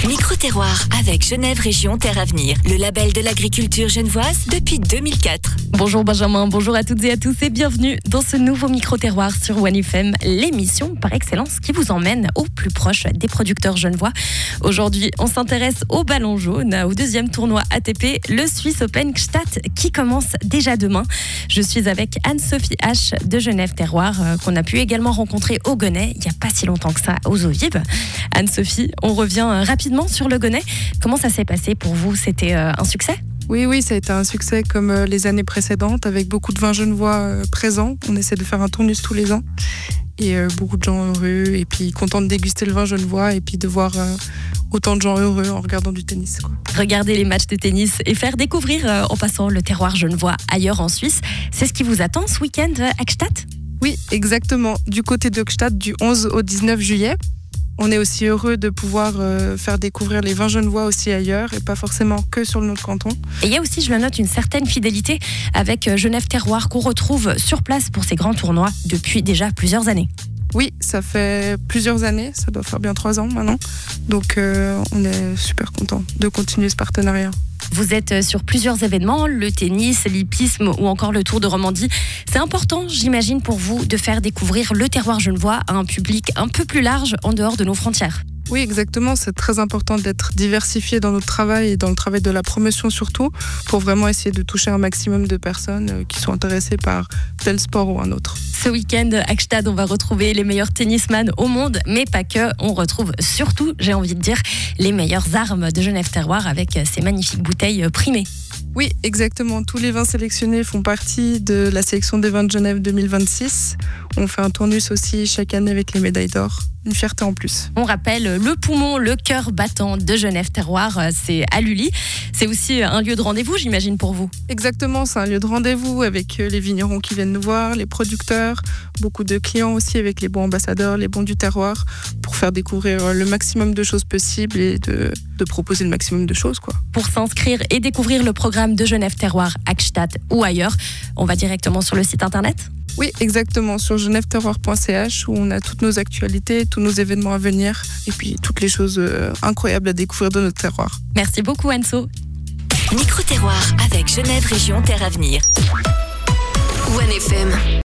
Micro-terroir avec Genève Région Terre Avenir, le label de l'agriculture genevoise depuis 2004. Bonjour Benjamin, bonjour à toutes et à tous et bienvenue dans ce nouveau micro-terroir sur OneFM, l'émission par excellence qui vous emmène au plus proche des producteurs genevois. Aujourd'hui, on s'intéresse au ballon jaune, au deuxième tournoi ATP, le Swiss Open Gstaad qui commence déjà demain. Je suis avec Anne-Sophie H de Genève Terroir, qu'on a pu également rencontrer au Gonnet, il n'y a pas si longtemps que ça, aux Ovib. Anne-Sophie, on revient rapidement sur le Gonnet. Comment ça s'est passé pour vous? C'était un succès? Oui, ça a été un succès comme les années précédentes, avec beaucoup de vins genevois présents. On essaie de faire un tournus tous les ans. Et beaucoup de gens heureux, et puis contents de déguster le vin genevois, et puis de voir autant de gens heureux en regardant du tennis, quoi. Regarder les matchs de tennis et faire découvrir en passant le terroir genevois ailleurs en Suisse, c'est ce qui vous attend ce week-end à Gstaad? Oui, exactement. Du côté de Gstaad, du 11 au 19 juillet. On est aussi heureux de pouvoir faire découvrir les vins genevois aussi ailleurs et pas forcément que sur notre canton. Et il y a aussi, je le note, une certaine fidélité avec Genève Terroir qu'on retrouve sur place pour ces grands tournois depuis déjà plusieurs années. Oui, ça fait plusieurs années, ça doit faire bien 3 ans maintenant. Donc on est super contents de continuer ce partenariat. Vous êtes sur plusieurs événements, le tennis, l'hippisme ou encore le Tour de Romandie. C'est important, j'imagine, pour vous de faire découvrir le terroir genevois à un public un peu plus large en dehors de nos frontières. Oui, exactement. C'est très important d'être diversifié dans notre travail et dans le travail de la promotion surtout, pour vraiment essayer de toucher un maximum de personnes qui sont intéressées par tel sport ou un autre. Ce week-end à Gstaad, on va retrouver les meilleurs tennisman au monde, mais pas que. On retrouve surtout, j'ai envie de dire, les meilleures armes de Genève Terroir avec ces magnifiques bouteilles primées. Oui, exactement. Tous les vins sélectionnés font partie de la sélection des vins de Genève 2026. On fait un tournus aussi chaque année avec les médailles d'or. Une fierté en plus. On rappelle le poumon, le cœur battant de Genève Terroir, c'est à Lully. C'est aussi un lieu de rendez-vous, j'imagine, pour vous. Exactement, c'est un lieu de rendez-vous avec les vignerons qui viennent nous voir, les producteurs, beaucoup de clients aussi avec les bons ambassadeurs, les bons du terroir, pour faire découvrir le maximum de choses possibles et de proposer le maximum de choses, quoi. Pour s'inscrire et découvrir le programme de Genève Terroir à Gstaad ou ailleurs, on va directement sur le site internet? Oui, exactement, sur geneveterroir.ch où on a toutes nos actualités, tous nos événements à venir et puis toutes les choses incroyables à découvrir de notre terroir. Merci beaucoup Anso. Micro-terroir avec Genève Région Terre Avenir. OneFM.